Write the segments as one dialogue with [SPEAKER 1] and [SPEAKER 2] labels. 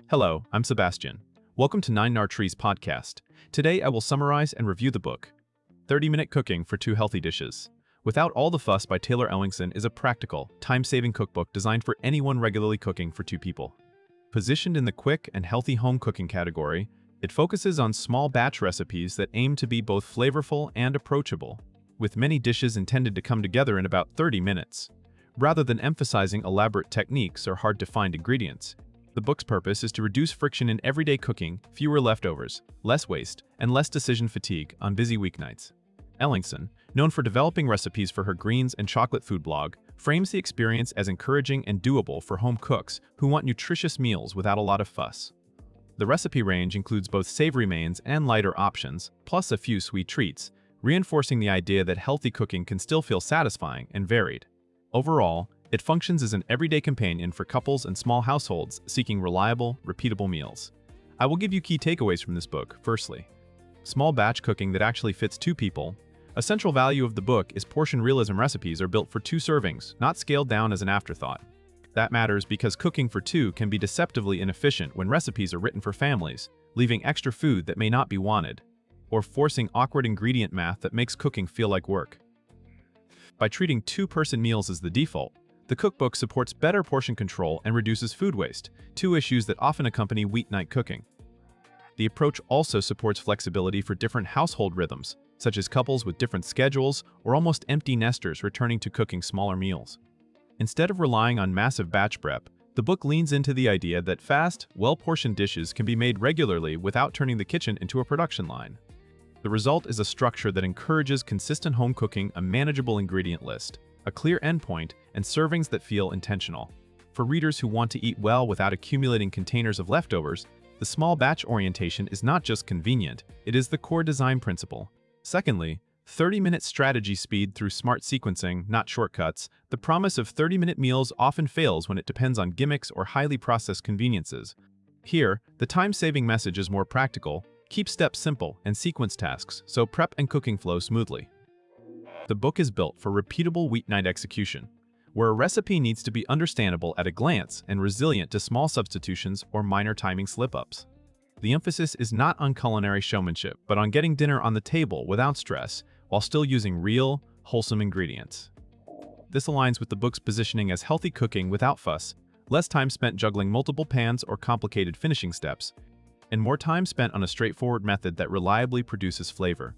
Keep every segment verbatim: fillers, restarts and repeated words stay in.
[SPEAKER 1] Hello, I'm Sebastian. Welcome to Nine Nar Trees podcast. Today I will summarize and review the book, thirty minute Cooking for Two Healthy Dishes. Without All the Fuss by Taylor Ellingson is a practical, time-saving cookbook designed for anyone regularly cooking for two people. Positioned in the quick and healthy home cooking category, it focuses on small batch recipes that aim to be both flavorful and approachable, with many dishes intended to come together in about thirty minutes. Rather than emphasizing elaborate techniques or hard-to-find ingredients, the book's purpose is to reduce friction in everyday cooking, fewer leftovers, less waste, and less decision fatigue on busy weeknights. Ellingson, known for developing recipes for her greens and chocolate food blog, frames the experience as encouraging and doable for home cooks who want nutritious meals without a lot of fuss. The recipe range includes both savory mains and lighter options, plus a few sweet treats, reinforcing the idea that healthy cooking can still feel satisfying and varied. Overall, it functions as an everyday companion for couples and small households seeking reliable, repeatable meals. I will give you key takeaways from this book. Firstly, small batch cooking that actually fits two people. A central value of the book is portion realism. Recipes are built for two servings, not scaled down as an afterthought. That matters because cooking for two can be deceptively inefficient when recipes are written for families, leaving extra food that may not be wanted, or forcing awkward ingredient math that makes cooking feel like work. By treating two-person meals as the default, the cookbook supports better portion control and reduces food waste, two issues that often accompany weeknight cooking. The approach also supports flexibility for different household rhythms, such as couples with different schedules or almost empty nesters returning to cooking smaller meals. Instead of relying on massive batch prep, the book leans into the idea that fast, well-portioned dishes can be made regularly without turning the kitchen into a production line. The result is a structure that encourages consistent home cooking, a manageable ingredient list, a clear endpoint, and servings that feel intentional. For readers who want to eat well without accumulating containers of leftovers, the small batch orientation is not just convenient, it is the core design principle. Secondly, thirty minute strategy speed through smart sequencing, not shortcuts. The promise of thirty minute meals often fails when it depends on gimmicks or highly processed conveniences. Here, the time-saving message is more practical. Keep steps simple and sequence tasks so prep and cooking flow smoothly. The book is built for repeatable weeknight execution, where a recipe needs to be understandable at a glance and resilient to small substitutions or minor timing slip-ups. The emphasis is not on culinary showmanship, but on getting dinner on the table without stress, while still using real, wholesome ingredients. This aligns with the book's positioning as healthy cooking without fuss, less time spent juggling multiple pans or complicated finishing steps, and more time spent on a straightforward method that reliably produces flavor.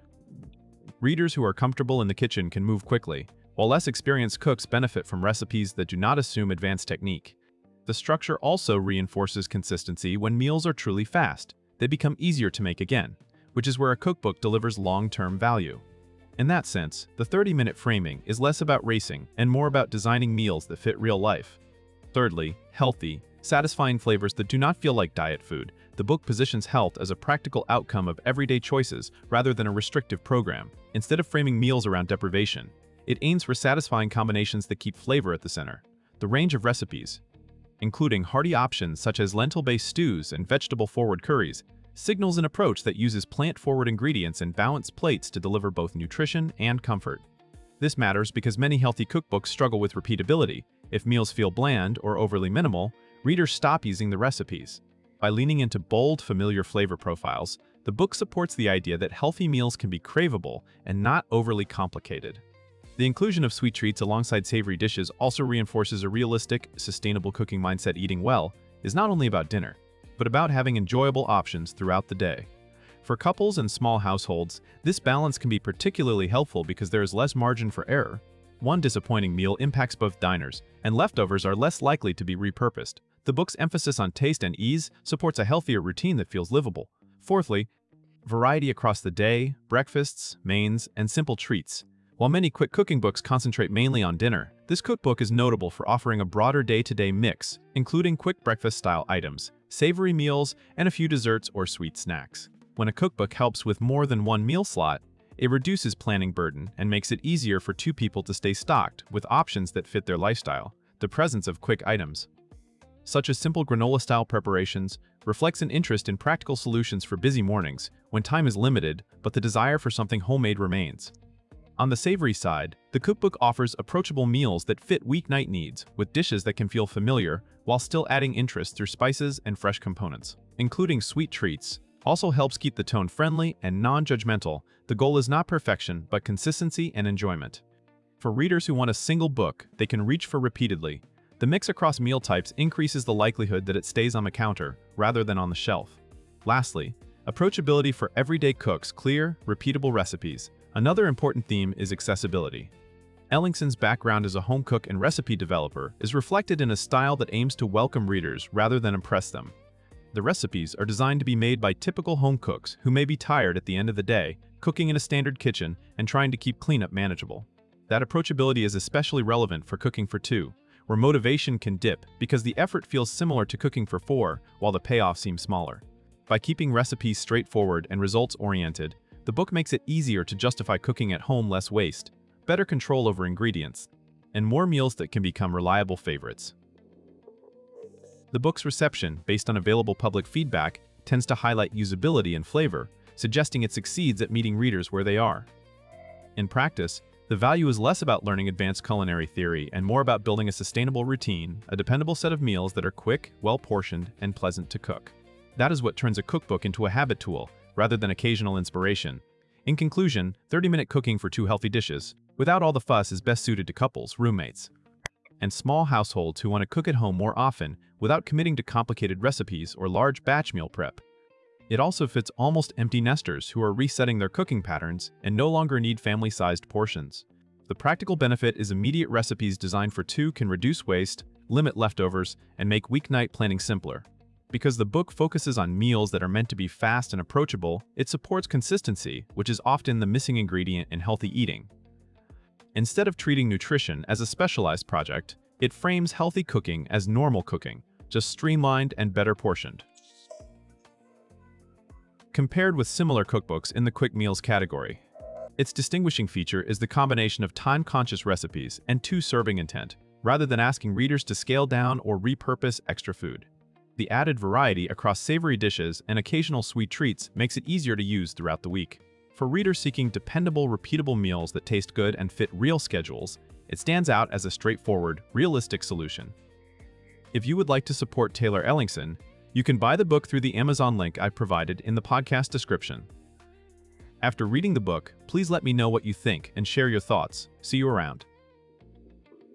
[SPEAKER 1] Readers who are comfortable in the kitchen can move quickly, while less experienced cooks benefit from recipes that do not assume advanced technique. The structure also reinforces consistency. When meals are truly fast, they become easier to make again, which is where a cookbook delivers long-term value. In that sense, the thirty minute framing is less about racing and more about designing meals that fit real life. Thirdly, healthy, satisfying flavors that do not feel like diet food. The book positions health as a practical outcome of everyday choices rather than a restrictive program. Instead of framing meals around deprivation, it aims for satisfying combinations that keep flavor at the center. The range of recipes, including hearty options such as lentil-based stews and vegetable-forward curries, signals an approach that uses plant-forward ingredients and balanced plates to deliver both nutrition and comfort. This matters because many healthy cookbooks struggle with repeatability. If meals feel bland or overly minimal, readers stop using the recipes. By leaning into bold, familiar flavor profiles, the book supports the idea that healthy meals can be craveable and not overly complicated. The inclusion of sweet treats alongside savory dishes also reinforces a realistic, sustainable cooking mindset. Eating well is not only about dinner, but about having enjoyable options throughout the day. For couples and small households, this balance can be particularly helpful because there is less margin for error. One disappointing meal impacts both diners, and leftovers are less likely to be repurposed. The book's emphasis on taste and ease supports a healthier routine that feels livable. Fourthly, variety across the day, breakfasts, mains, and simple treats. While many quick cooking books concentrate mainly on dinner, this cookbook is notable for offering a broader day-to-day mix, including quick breakfast-style items, savory meals, and a few desserts or sweet snacks. When a cookbook helps with more than one meal slot, it reduces planning burden and makes it easier for two people to stay stocked with options that fit their lifestyle. The presence of quick items, such as simple granola-style preparations, reflects an interest in practical solutions for busy mornings when time is limited but the desire for something homemade remains. On the savory side, the cookbook offers approachable meals that fit weeknight needs, with dishes that can feel familiar while still adding interest through spices and fresh components. Including sweet treats also helps keep the tone friendly and non-judgmental. The goal is not perfection, but consistency and enjoyment. For readers who want a single book they can reach for repeatedly, the mix across meal types increases the likelihood that it stays on the counter rather than on the shelf. Lastly, approachability for everyday cooks, clear, repeatable recipes. Another important theme is accessibility. Ellingson's background as a home cook and recipe developer is reflected in a style that aims to welcome readers rather than impress them. The recipes are designed to be made by typical home cooks who may be tired at the end of the day, cooking in a standard kitchen and trying to keep cleanup manageable. That approachability is especially relevant for cooking for two, where motivation can dip because the effort feels similar to cooking for four while the payoff seems smaller. By keeping recipes straightforward and results-oriented, the book makes it easier to justify cooking at home, less waste, better control over ingredients, and more meals that can become reliable favorites. The book's reception, based on available public feedback, tends to highlight usability and flavor, suggesting it succeeds at meeting readers where they are. In practice, the value is less about learning advanced culinary theory and more about building a sustainable routine, a dependable set of meals that are quick, well-portioned, and pleasant to cook. That is what turns a cookbook into a habit tool, rather than occasional inspiration. In conclusion, thirty minute cooking for two healthy dishes, without all the fuss, is best suited to couples, roommates, and small households who want to cook at home more often without committing to complicated recipes or large batch meal prep. It also fits almost empty nesters who are resetting their cooking patterns and no longer need family-sized portions. The practical benefit is immediate recipes designed for two can reduce waste, limit leftovers, and make weeknight planning simpler. Because the book focuses on meals that are meant to be fast and approachable, it supports consistency, which is often the missing ingredient in healthy eating. Instead of treating nutrition as a specialized project, it frames healthy cooking as normal cooking, just streamlined and better portioned. Compared with similar cookbooks in the quick meals category, its distinguishing feature is the combination of time-conscious recipes and two-serving intent, rather than asking readers to scale down or repurpose extra food. The added variety across savory dishes and occasional sweet treats makes it easier to use throughout the week. For readers seeking dependable, repeatable meals that taste good and fit real schedules, it stands out as a straightforward, realistic solution. If you would like to support Taylor Ellingson, you can buy the book through the Amazon link I provided in the podcast description. After reading the book, please let me know what you think and share your thoughts. See you around.